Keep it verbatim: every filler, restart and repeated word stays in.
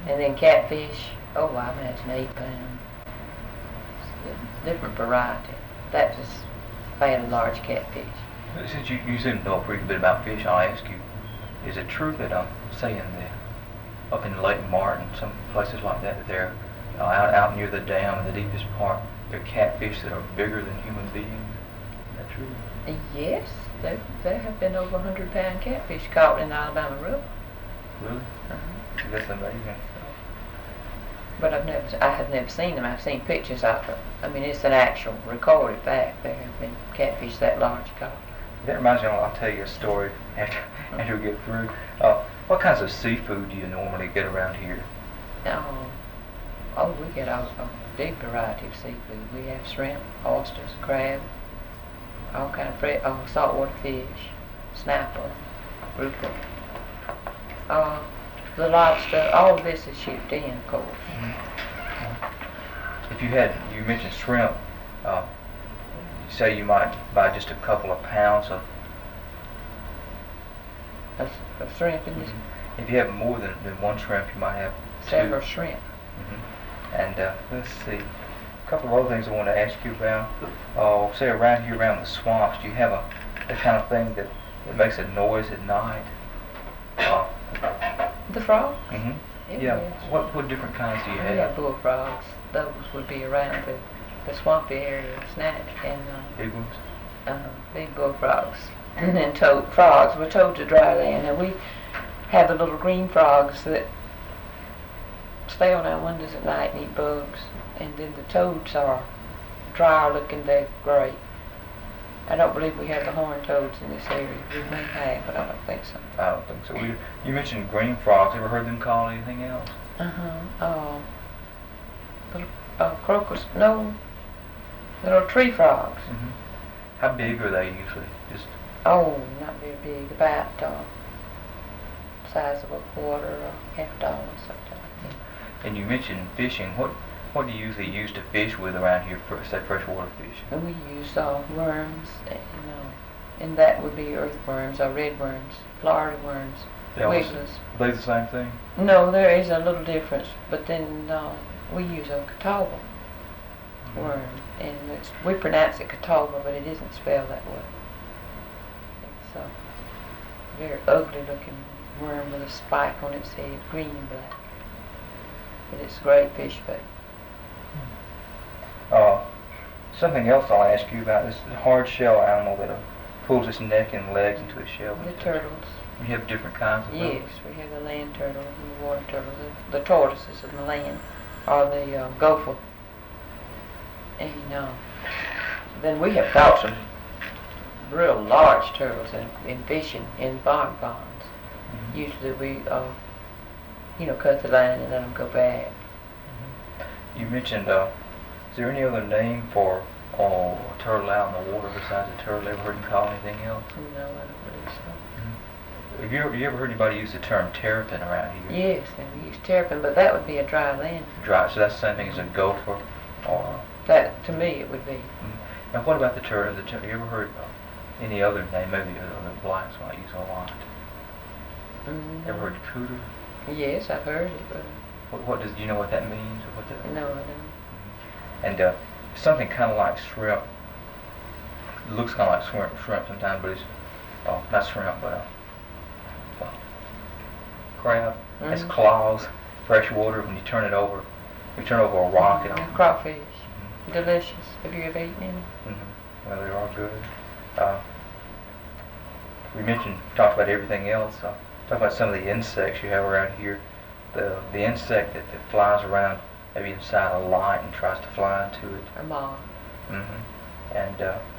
And then catfish, oh, I imagine eight pounds. Different variety. That's just fairly large catfish. Since you, you seem to know a pretty bit about fish, I'll ask you, is it true that I'm saying that up in Lake Martin, some places like that, that they're uh, out, out near the dam, the deepest part, there are catfish that are bigger than human beings? Is that true? Yes, there, there have been over one hundred pound catfish caught in the Alabama River. Really? Uh-huh. That's amazing. But I've never, I have never seen them. I've seen pictures of it. I mean, it's an actual recorded fact. There have been catfish that large caught. That reminds me, I'll tell you a story after, after we get through. Uh, what kinds of seafood do you normally get around here? Oh, oh we get a, a big variety of seafood. We have shrimp, oysters, crab, all kind of fresh, oh, saltwater fish, snapper, grouper. Uh, the lobster, all of this is shipped in, of course. Mm-hmm. If you had, you mentioned shrimp, uh, you say you might buy just a couple of pounds of, of, of shrimp in this. Mm-hmm. If you have more than, than one shrimp, you might have several two. shrimp. Mm-hmm. And uh, let's see, a couple of other things I want to ask you about. Uh, say around here, around the swamps, do you have a the kind of thing that, that makes a noise at night? Uh, The frogs? Mm-hmm. Yeah. Yeah. What what different kinds do you have? We have bullfrogs. Those would be around the, the swampy area, snack and uh, Big ones? uh, big bullfrogs. And then toad frogs. We're towed to dry land, and we have the little green frogs that stay on our windows at night and eat bugs. And then the toads are dry looking. They're great. I don't believe we have the horned toads in this area. We may have, but I don't think so. I don't think so. We, you mentioned green frogs. Ever heard them called anything else? Uh-huh. Uh, little uh, crocus, no, little tree frogs. Mm-hmm. How big are they usually? Just Oh, not very big, about uh, size of a quarter or half a dollar, something like that. And you mentioned fishing. What what do you usually use to fish with around here for, say, freshwater fish? And we use uh, worms, you know, and that would be earthworms or red worms, Florida worms, They all- wigglers. Are they the same thing? No, there is a little difference, but then uh, we use a Catawba Mm-hmm. worm, and it's, we pronounce it Catawba, but it isn't spelled that way. It's a very ugly looking worm with a spike on its head, green and black. But it's a great fish bait. Uh, something else I'll ask you about, this hard shell animal that uh, pulls its neck and legs into a shell. The turtles. You have different kinds of those? Yes, we have the land turtle and the water turtle, the, the tortoises of the land, or the uh, gopher. And uh, then we have caught some real large turtles in, in fishing in farm ponds. Mm-hmm. Usually we, uh, you know, cut the line and let them go back. Mm-hmm. You mentioned, uh, is there any other name for uh, a turtle out in the water besides a turtle? Ever heard them call anything else? No, I don't believe so. Mm-hmm. Have you ever, you ever heard anybody use the term terrapin around here? Yes, and we use terrapin, but that would be a dry land. Dry, so that's the same thing as a gopher? Or, That, to me, it would be. mm-hmm. Now what about the turtle? The turtle? You ever heard uh, any other name? Maybe the other blacks might use a lot. Mm, Ever heard cooter? Yes, I've heard it, but What, what does, do you know what that means? Or what the, no, I don't. And uh, something kind of like shrimp. It looks kind of like shrimp, shrimp sometimes, but it's uh, not shrimp, but uh, uh, crab. Mm-hmm. It's claws, fresh water. When you turn it over, you turn over a rock. Mm-hmm. And, Crawfish. mm-hmm. Delicious. Have you ever eaten any? Mm-hmm. Well, they are good. Uh, we mentioned, talked about everything else. Uh, talk about some of the insects you have around here. The the insect that, that flies around, maybe inside a light and tries to fly into it. A moth. Mm-hmm. And uh,